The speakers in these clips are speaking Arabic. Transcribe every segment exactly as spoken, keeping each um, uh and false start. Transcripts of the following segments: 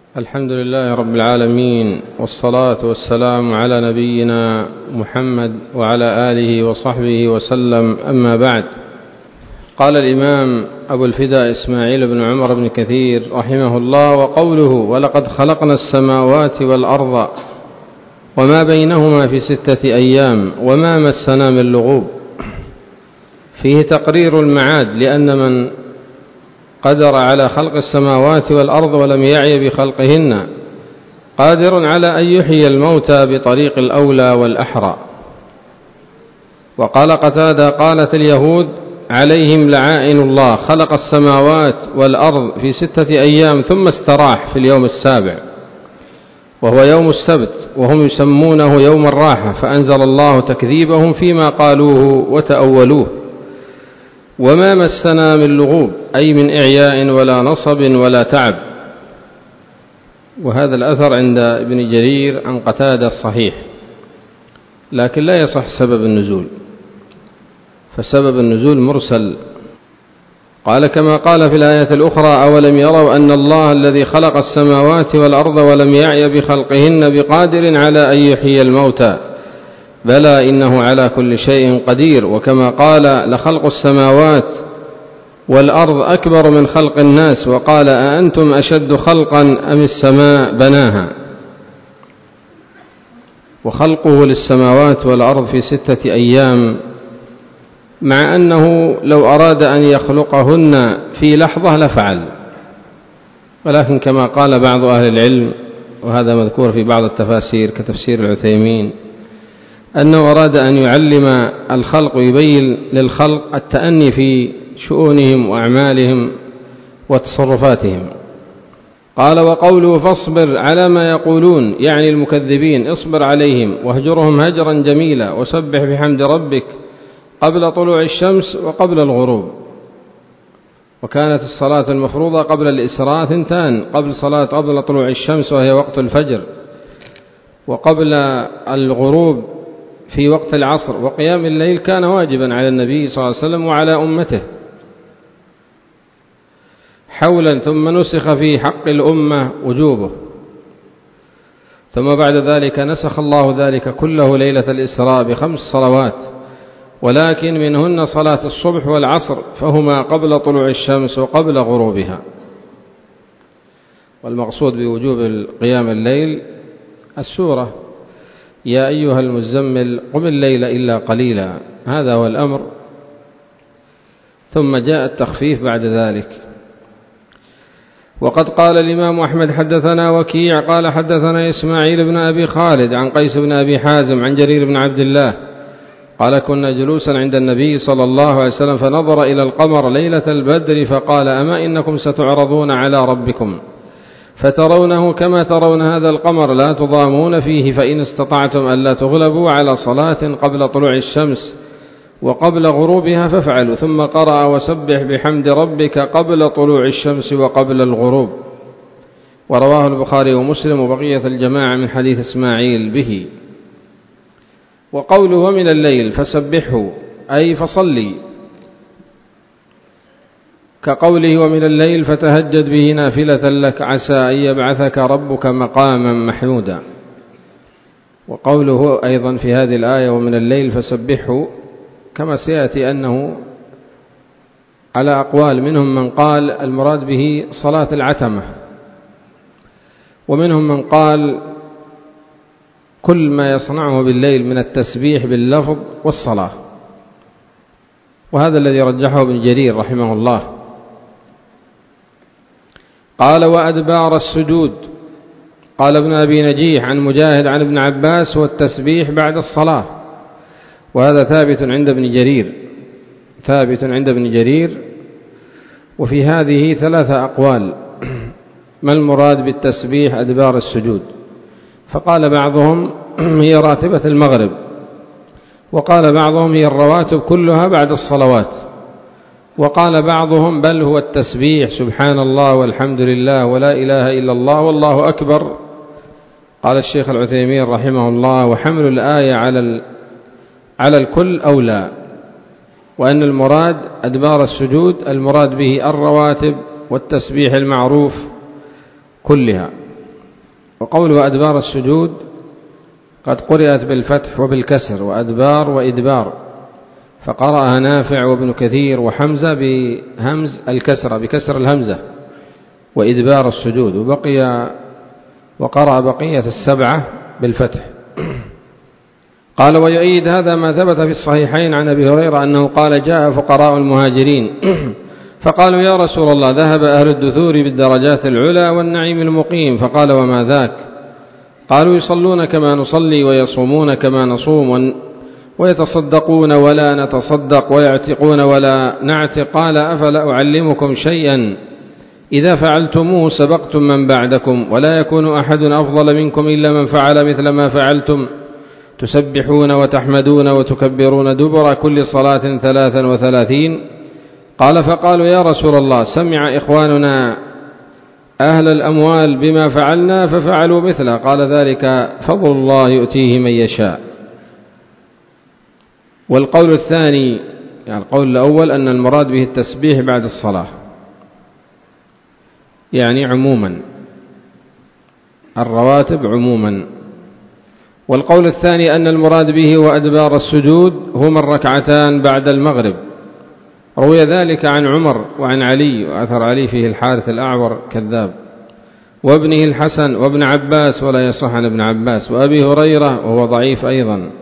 الحمد لله رب العالمين، والصلاة والسلام على نبينا محمد وعلى آله وصحبه وسلم. أما بعد، قال الإمام أبو الفداء إسماعيل بن عمر بن كثير رحمه الله: وقوله ولقد خلقنا السماوات والأرض وما بينهما في ستة أيام وما مسنا من لغوب، فيه تقرير المعاد، لأن من قدر على خلق السماوات والأرض ولم يعي بخلقهن قادر على أن يحيي الموتى بطريق الأولى والأحرى. وقال قتادة: قالت اليهود عليهم لعائن الله خلق السماوات والأرض في ستة أيام ثم استراح في اليوم السابع وهو يوم السبت، وهم يسمونه يوم الراحة، فأنزل الله تكذيبهم فيما قالوه وتأولوه. وما مسنا من لغوب، أي من إعياء ولا نصب ولا تعب. وهذا الأثر عند ابن جرير عن قتادة الصحيح، لكن لا يصح سبب النزول، فسبب النزول مرسل. قال كما قال في الآية الأخرى: أولم يروا أن الله الذي خلق السماوات والأرض ولم يعي بخلقهن بقادر على أن يحيي الموتى، بلى إنه على كل شيء قدير. وكما قال: لخلق السماوات والأرض أكبر من خلق الناس. وقال: أأنتم أشد خلقا أم السماء بناها. وخلقه للسماوات والأرض في ستة أيام، مع أنه لو أراد أن يخلقهن في لحظة لفعل، ولكن كما قال بعض أهل العلم، وهذا مذكور في بعض التفاسير كتفسير العثيمين، أنه أراد أن يعلم الخلق ويبين للخلق التأني في شؤونهم وأعمالهم وتصرفاتهم. قال: وقوله فاصبر على ما يقولون، يعني المكذبين، اصبر عليهم واهجرهم هجرا جميلا، وسبح بحمد ربك قبل طلوع الشمس وقبل الغروب. وكانت الصلاة المفروضة قبل الإسراء ثنتان: قبل صلاة قبل طلوع الشمس وهي وقت الفجر، وقبل الغروب في وقت العصر. وقيام الليل كان واجبا على النبي صلى الله عليه وسلم وعلى أمته حولا، ثم نسخ في حق الأمة وجوبه، ثم بعد ذلك نسخ الله ذلك كله ليلة الإسراء بخمس صلوات، ولكن منهن صلاة الصبح والعصر، فهما قبل طلوع الشمس وقبل غروبها. والمقصود بوجوب قيام الليل السورة: يا أيها المزمل قم الليل إلا قليلا، هذا هو الأمر. ثم جاء التخفيف بعد ذلك. وقد قال الإمام أحمد: حدثنا وكيع قال حدثنا إسماعيل بن أبي خالد عن قيس بن أبي حازم عن جرير بن عبد الله قال: كنا جلوسا عند النبي صلى الله عليه وسلم فنظر إلى القمر ليلة البدر فقال: أما إنكم ستعرضون على ربكم فترونه كما ترون هذا القمر، لا تضامون فيه، فإن استطعتم ألا تغلبوا على صلاة قبل طلوع الشمس وقبل غروبها فافعلوا. ثم قرأ: وسبح بحمد ربك قبل طلوع الشمس وقبل الغروب. ورواه البخاري ومسلم وبقية الجماعة من حديث إسماعيل به. وقوله ومن الليل فسبحه، أي فصلي، كقوله ومن الليل فتهجد به نافلة لك عسى أن يبعثك ربك مقاما محمودا. وقوله أيضا في هذه الآية ومن الليل فسبحه، كما سيأتي أنه على أقوال، منهم من قال المراد به صلاة العتمة، ومنهم من قال كل ما يصنعه بالليل من التسبيح باللفظ والصلاة، وهذا الذي رجحه ابن جرير رحمه الله. قال: وأدبار السجود. قال ابن أبي نجيح عن مجاهد عن ابن عباس: والتسبيح بعد الصلاة. وهذا ثابت عند ابن جرير ثابت عند ابن جرير وفي هذه ثلاثة أقوال: ما المراد بالتسبيح أدبار السجود؟ فقال بعضهم هي راتبة المغرب، وقال بعضهم هي الرواتب كلها بعد الصلوات، وقال بعضهم بل هو التسبيح سبحان الله والحمد لله ولا إله إلا الله والله أكبر. قال الشيخ العثيمين رحمه الله: وحمل الآية على على الكل أولى، وأن المراد أدبار السجود المراد به الرواتب والتسبيح المعروف كلها. وقول وأدبار السجود قد قرأت بالفتح وبالكسر، وأدبار وإدبار، فقرأها نافع وابن كثير وحمزة بهمز الكسرة بكسر الهمزة وإدبار السجود، وبقي وقرأ بقية السبعة بالفتح. قال ويؤيد هذا ما ثبت في الصحيحين عن أبي هريرة أنه قال جاء فقراء المهاجرين فقالوا يا رسول الله ذهب أهل الدثور بالدرجات العلى والنعيم المقيم، فقال وما ذاك؟ قالوا يصلون كما نصلي ويصومون كما نصوم ويتصدقون ولا نتصدق ويعتقون ولا نعتق. قال أفلا أعلمكم شيئا إذا فعلتموه سبقتم من بعدكم، ولا يكون أحد أفضل منكم إلا من فعل مثل ما فعلتم، تسبحون وتحمدون وتكبرون دبر كل صلاة ثلاثا وثلاثين. قال فقالوا يا رسول الله سمع إخواننا أهل الأموال بما فعلنا ففعلوا مثله. قال ذلك فضل الله يؤتيه من يشاء. والقول الثاني يعني القول الأول أن المراد به التسبيح بعد الصلاة يعني عموما الرواتب عموما. والقول الثاني أن المراد به وأدبار السجود هما الركعتان بعد المغرب. روي ذلك عن عمر وعن علي، وأثر علي فيه الحارث الأعور كذاب، وابنه الحسن وابن عباس ولا يصح عن ابن عباس، وأبي هريرة وهو ضعيف أيضا،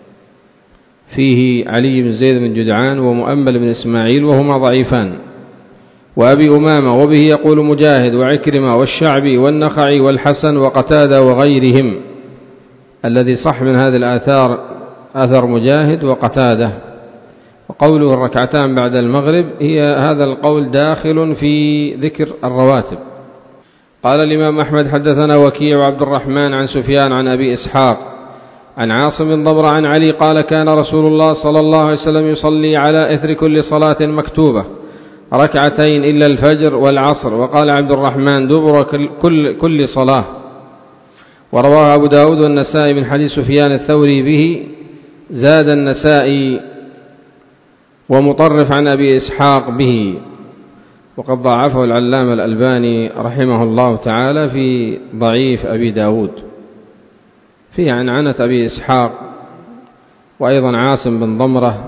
فيه علي بن زيد بن جدعان ومؤمل بن إسماعيل وهما ضعيفان، وأبي أمامة، وبه يقول مجاهد وعكرمة والشعبي والنخعي والحسن وقتادة وغيرهم. الذي صح من هذه الآثار أثر مجاهد وقتادة. وقوله الركعتان بعد المغرب هي هذا القول داخل في ذكر الرواتب. قال الإمام أحمد حدثنا وكيع وعبد الرحمن عن سفيان عن أبي إسحاق عن عاصم بن ضبر عن علي قال كان رسول الله صلى الله عليه وسلم يصلي على إثر كل صلاة مكتوبة ركعتين إلا الفجر والعصر. وقال عبد الرحمن دبر كل, كل صلاة. ورواه أبو داود والنسائي من حديث سفيان الثوري به. زاد النسائي ومطرف عن أبي إسحاق به، وقد ضعفه العلامة الألباني رحمه الله تعالى في ضعيف أبي داود، فيه عن عنة أبي إسحاق وأيضا عاصم بن ضمرة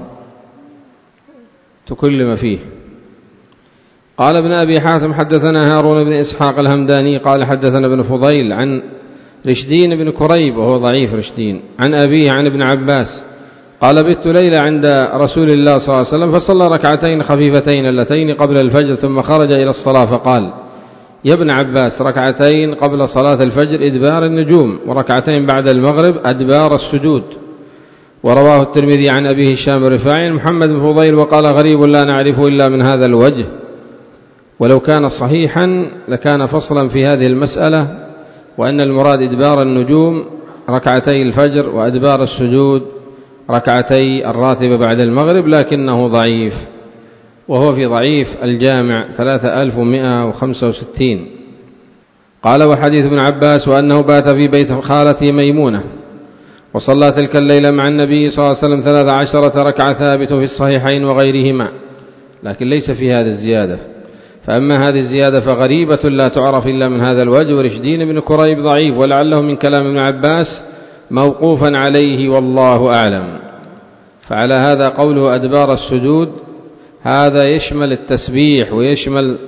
تكلم فيه. قال ابن أبي حاتم حدثنا هارون بن إسحاق الهمداني قال حدثنا ابن فضيل عن رشدين بن كريب وهو ضعيف رشدين عن أبيه عن ابن عباس قال بت ليلة عند رسول الله صلى الله عليه وسلم فصلى ركعتين خفيفتين اللتين قبل الفجر ثم خرج إلى الصلاة فقال يا ابن عباس ركعتين قبل صلاة الفجر إدبار النجوم، وركعتين بعد المغرب أدبار السجود. ورواه الترمذي عن أبي هشام الرفاعي محمد بن فضيل وقال غريب لا نعرفه إلا من هذا الوجه، ولو كان صحيحا لكان فصلا في هذه المسألة، وأن المراد إدبار النجوم ركعتي الفجر وأدبار السجود ركعتي الراتبة بعد المغرب، لكنه ضعيف، وهو في ضعيف الجامع ثلاثة آلاف ومئة وخمسة وستين. قال وحديث ابن عباس وأنه بات في بيت خالته ميمونة وصلى تلك الليلة مع النبي صلى الله عليه وسلم ثلاث عشرة ركعة ثابت في الصحيحين وغيرهما، لكن ليس في هذه الزيادة. فأما هذه الزيادة فغريبة لا تعرف إلا من هذا الوجه، ورشدين بن كريب ضعيف ولعله من كلام ابن عباس موقوفا عليه والله أعلم. فعلى هذا قوله أدبار السجود هذا يشمل التسبيح ويشمل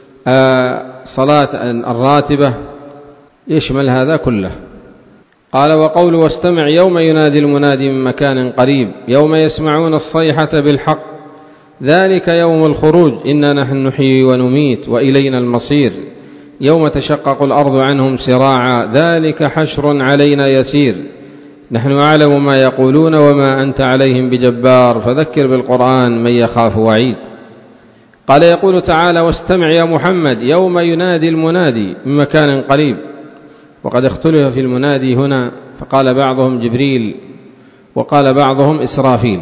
صلاة الراتبة، يشمل هذا كله. قال وقوله واستمع يوم ينادي المنادي من مكان قريب يوم يسمعون الصيحة بالحق ذلك يوم الخروج إنا نحن نحيي ونميت وإلينا المصير يوم تشقق الأرض عنهم سراعا ذلك حشر علينا يسير نحن أعلم ما يقولون وما أنت عليهم بجبار فذكر بالقرآن من يخاف وعيد. قال يقول تعالى واستمع يا محمد يوم ينادي المنادي من مكان قريب. وقد اختلف في المنادي هنا، فقال بعضهم جبريل وقال بعضهم إسرافيل،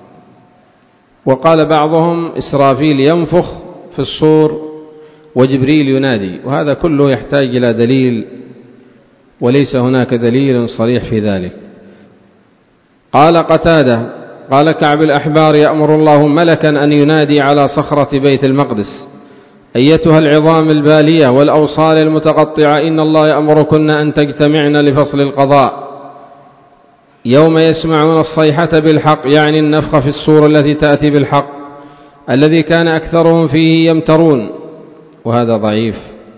وقال بعضهم إسرافيل ينفخ في الصور وجبريل ينادي، وهذا كله يحتاج إلى دليل وليس هناك دليل صريح في ذلك. قال قتادة قال كعب الأحبار يأمر الله ملكا أن ينادي على صخرة بيت المقدس أيتها العظام البالية والأوصال المتقطعة إن الله يأمركن أن تجتمعن لفصل القضاء يوم يسمعون الصيحة بالحق، يعني النفخ في الصور التي تأتي بالحق الذي كان أكثرهم فيه يمترون. وهذا ضعيف،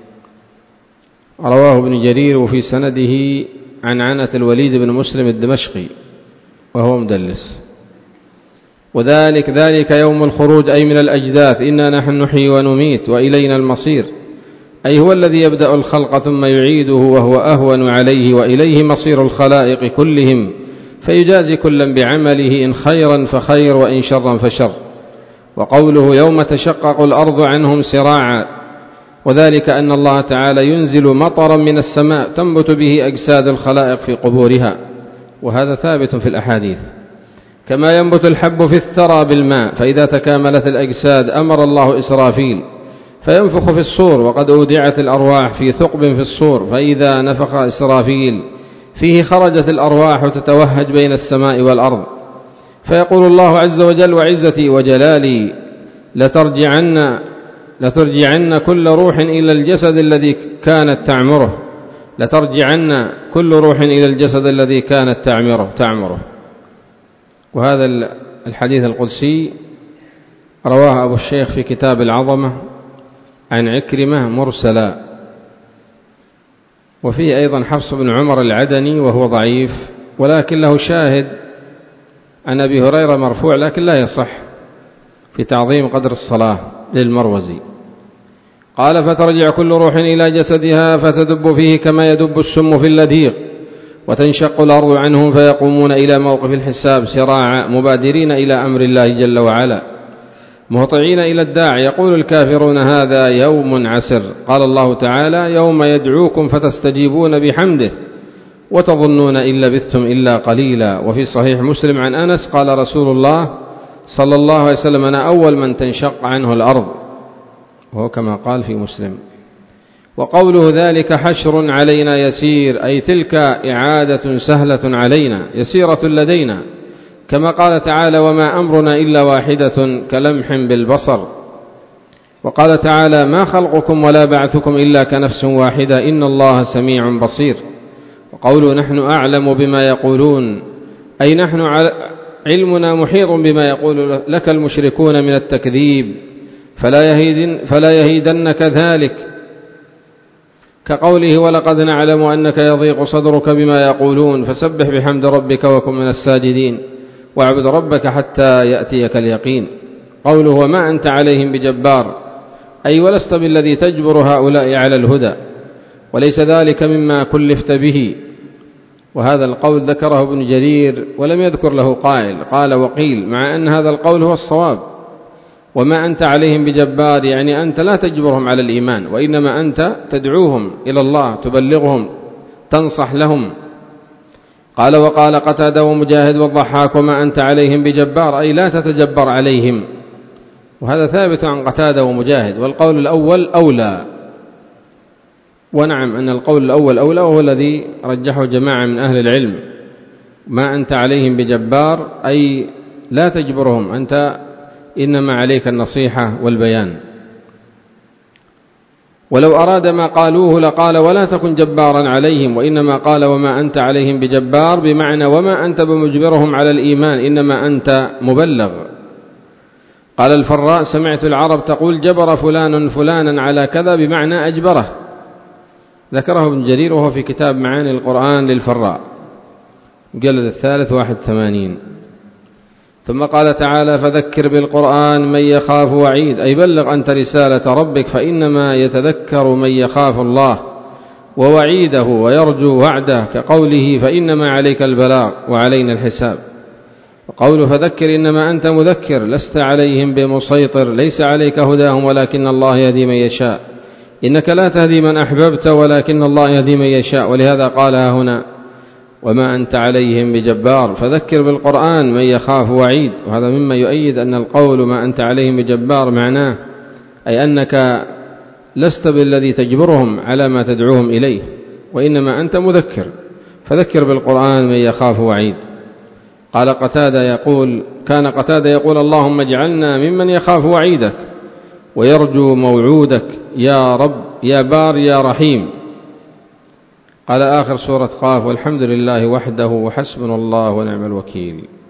رواه ابن جرير وفي سنده عن عنة الوليد بن مسلم الدمشقي وهو مدلس. وذلك ذلك يوم الخروج أي من الأجداث، إنا نحن نحيي ونميت وإلينا المصير، أي هو الذي يبدأ الخلق ثم يعيده وهو أهون عليه، وإليه مصير الخلائق كلهم، فيجازي كلا بعمله إن خيرا فخير وإن شرا فشر. وقوله يوم تشقق الأرض عنهم سراعا، وذلك أن الله تعالى ينزل مطرا من السماء تنبت به أجساد الخلائق في قبورها، وهذا ثابت في الأحاديث. كما ينبت الحب في الثرى بالماء، فإذا تكاملت الأجساد أمر الله إسرافيل فينفخ في الصور، وقد أودعت الأرواح في ثقب في الصور، فإذا نفخ إسرافيل فيه خرجت الأرواح تتوهج بين السماء والأرض، فيقول الله عز وجل وعزتي وجلالي لترجعن, لترجعن كل روح إلى الجسد الذي كانت تعمره لترجعن كل روح إلى الجسد الذي كانت تعمره, تعمره. وهذا الحديث القدسي رواه أبو الشيخ في كتاب العظمة عن عكرمة مرسلا، وفيه أيضا حفص بن عمر العدني وهو ضعيف، ولكن له شاهد عن أبي هريرة مرفوع لكن لا يصح، في تعظيم قدر الصلاة للمروزي قال فترجع كل روح إلى جسدها فتدب فيه كما يدب السم في اللديغ، وتنشق الأرض عنهم فيقومون إلى موقف الحساب سراعا مبادرين إلى أمر الله جل وعلا مهطعين إلى الداع، يقول الكافرون هذا يوم عسر. قال الله تعالى يوم يدعوكم فتستجيبون بحمده وتظنون إن لبثتم إلا قليلا. وفي صحيح مسلم عن أنس قال رسول الله صلى الله عليه وسلم أنا أول من تنشق عنه الأرض، وهو كما قال في مسلم. وقوله ذلك حشر علينا يسير، أي تلك إعادة سهلة علينا يسيرة لدينا، كما قال تعالى وما أمرنا إلا واحدة كلمح بالبصر. وقال تعالى ما خلقكم ولا بعثكم إلا كنفس واحدة إن الله سميع بصير. وقوله نحن أعلم بما يقولون، أي نحن علمنا محيط بما يقول لك المشركون من التكذيب فلا, يهيدن فلا يهيدنك ذلك، كقوله ولقد نعلم أنك يضيق صدرك بما يقولون فسبح بحمد ربك وكن من الساجدين واعبد ربك حتى يأتيك اليقين. قوله وما أنت عليهم بجبار، أي ولست بالذي تجبر هؤلاء على الهدى، وليس ذلك مما كلفت به. وهذا القول ذكره ابن جرير ولم يذكر له قائل، قال وقيل، مع أن هذا القول هو الصواب. وما أنت عليهم بجبار يعني أنت لا تجبرهم على الإيمان، وإنما أنت تدعوهم إلى الله، تبلغهم، تنصح لهم. قال وقال قتادة ومجاهد والضحاك وما أنت عليهم بجبار، أي لا تتجبر عليهم. وهذا ثابت عن قتادة ومجاهد، والقول الأول أولى. ونعم أن القول الأول أولى، وهو الذي رجحه جماعة من أهل العلم. ما أنت عليهم بجبار أي لا تجبرهم، أنت إنما عليك النصيحة والبيان. ولو أراد ما قالوه لقال ولا تكن جبارا عليهم، وإنما قال وما أنت عليهم بجبار بمعنى وما أنت بمجبرهم على الإيمان، إنما أنت مبلغ. قال الفراء سمعت العرب تقول جبر فلان فلانا على كذا بمعنى أجبره، ذكره ابن جرير وهو في كتاب معاني القرآن للفراء مجلد الثالث واحد ثمانين. ثم قال تعالى فذكر بالقرآن من يخاف وعيد، أي بلغ أنت رسالة ربك فإنما يتذكر من يخاف الله ووعيده ويرجو وعده، كقوله فإنما عليك البلاغ وعلينا الحساب. وقوله فذكر إنما أنت مذكر لست عليهم بمسيطر، ليس عليك هداهم ولكن الله يهدي من يشاء، إنك لا تهدي من أحببت ولكن الله يهدي من يشاء. ولهذا قالها هنا وما أنت عليهم بجبار. فذكر بالقرآن من يخاف وعيد، وهذا مما يؤيد أن القول ما أنت عليهم بجبار معناه أي أنك لست بالذي تجبرهم على ما تدعوهم إليه، وإنما أنت مذكر، فذكر بالقرآن من يخاف وعيد. قال قتادة يقول كان قتادة يقول اللهم اجعلنا ممن يخاف وعيدك، ويرجو موعودك يا رب يا بار يا رحيم. قال آخر سورة قاف: والحمد لله وحده وحسبنا الله ونعم الوكيل.